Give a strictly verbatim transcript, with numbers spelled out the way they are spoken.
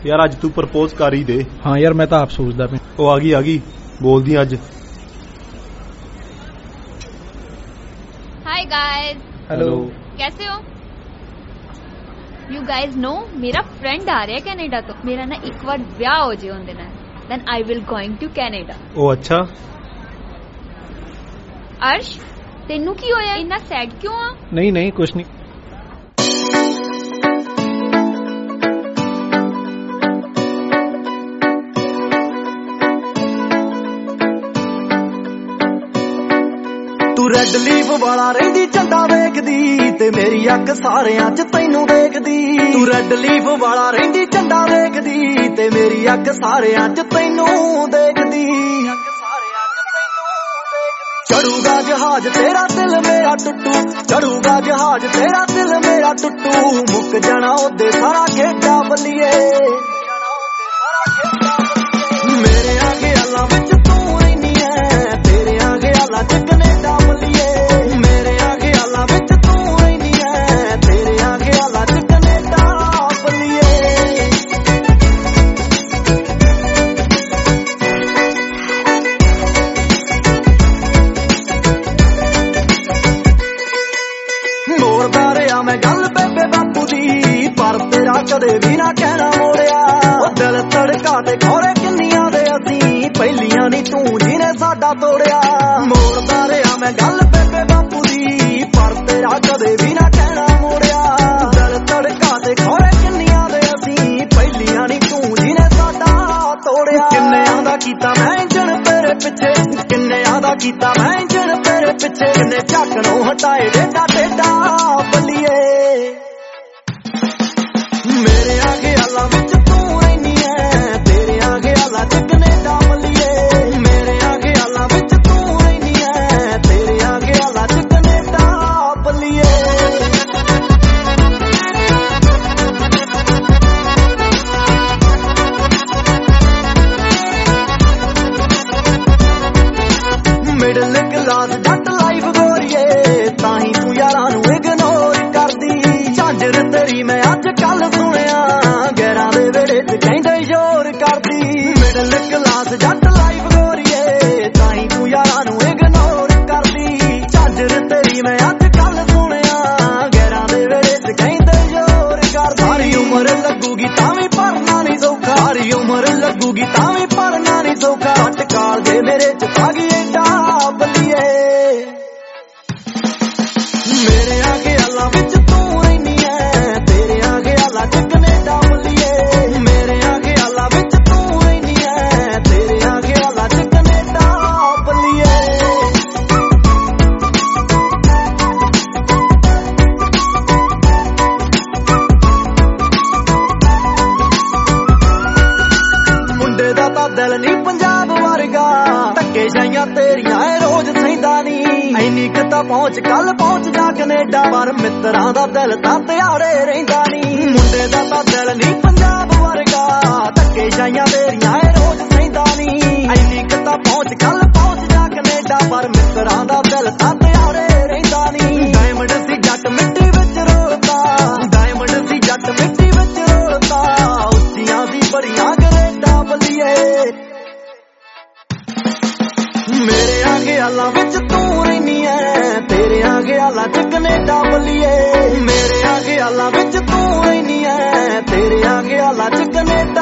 यार अज तू प्रपोज कर ही दे। हाँ यार मैं तो आप सोचदा पे। ओ आ गई आ गई बोल दी अज। Hi guys. हेलो। कैसे हो? यू गाइस नो मेरा फ्रेंड आ रहा है कनाडा तो मेरा ना एक बार ब्याह हो जाए उनके नाल then I will going to Canada. ओ अच्छा। अर्श तेनू की होया इन्ना सैड क्यों आ? नहीं नहीं कुछ नहीं। तू रैड लीफ वाला रहिंदी झंडा वेखदी ते मेरी अख सारियां च तैनू देखदी। तू रैड लीफ वाला रहिंदी झंडा वेखदी ते मेरी अख सारियां च तैनू देखदी। चढ़ूगा जहाज तेरा दिल मेरा टुटू, चढ़ूगा जहाज तेरा दिल मेरा टुटू। मुक जाना ओदे सारा खेडा बल्लिए मेरे आगे अल्लाह विच तू रहिंदी है, तेरे आगे अल्लाह च कनेडा बल्लिए। मेरे आगे अल्लाह विच तू रहिंदी है, तेरे आगे अल्लाह च कनेडा बल्लिए। मोड़दा रहा मैं गल बेबे बापू दी पर तेरा कदे भी ना कहना मोड़िया। दिल तड़का ते खौरे किन्नियां दे असीं पहलियां नी तू जिने साडा तोड़िया। मोड़दा रहा मैं गल बेबे बापू दी पर तेरा कदे भी ना कहना मोड़िया। दिल तड़का ते खौरे किन्नियां दे असीं पहलियां नी तू जिने साडा तोड़िया। किन्नियां दा कीता मैं इंजन तेरे पिछे, किन्नियां दा कीता मैं इंजन तेरे पिछे। किन्ने झाकणों हटाए डेडा टेडा बल्लिए मेरे आगे अल्लाह विच तू रहिंदी है, तेरे आगे अल्लाह च कनेडा बल्लिए। मेरे आगे अल्लाह विच तू रहिंदी है, तेरे आगे अल्लाह च कनेडा बल्लिए। मिडल क्लास जट लाइफ गोरीए ताही तू यारां नू इग्नोर करदी। झांजर तेरी मैं अज कल सुनिया गैरां दे वेड़े च कहंदे जोर करदी। मिडल क्लास जट लाइफ गोरीए ताही तू यारां नू इग्नोर करदी। झांजर तेरी मैं अज कल सुनिया गैरां दे वेड़े च कहंदे जोर करदी। सारी उम्र लगूगी तां वी भरना नहीं सौखा, सारी उम्र लगूगी तां वी भरना नहीं सौखा। हट काल दे मेरे च आ गई एडा बल्लिए मेरे आगे अल्लाह विच तू रहिंदी है, तेरे आगे अल्लाह च कनेडा बल्लिए। मेरे आगे अल्लाह विच तू रहिंदी है, तेरे आगे अल्लाह च कनेडा बल्लिए। मुंडे दा तां दिल नी पंजाब वर्गा, धक्के जाइयां तेरियां ए रोज सहिंदा नी। ऐनी किता पहुंच कल पहुंच जा कनेडा पर मित्रां दा दिल तां त्याड़े रहिंदा नी। मुंडे दा तां दिल नी पंजाब वर्गा, धक्के जाइयां तेरियां ए रोज सहिंदा नी। ऐनी किता पहुंच कल पहुंच जा कनेडा पर मित्रां दा दिल तां त्याड़े रहिंदा नी। डायमंड सी जट मिट्टी विच रोलदा, डायमंड सी जट मिट्टी विच रोलदा। उच्चियां सी बड़ियां कनेडा बल्लिए मेरे आगे अल्लाह विच तू रहिंदी है, तेरे आगे अल्लाह च कनेडा बल्लिए। मेरे आगे अल्लाह विच तू रहिंदी है, तेरे आगे अल्लाह च कनेडा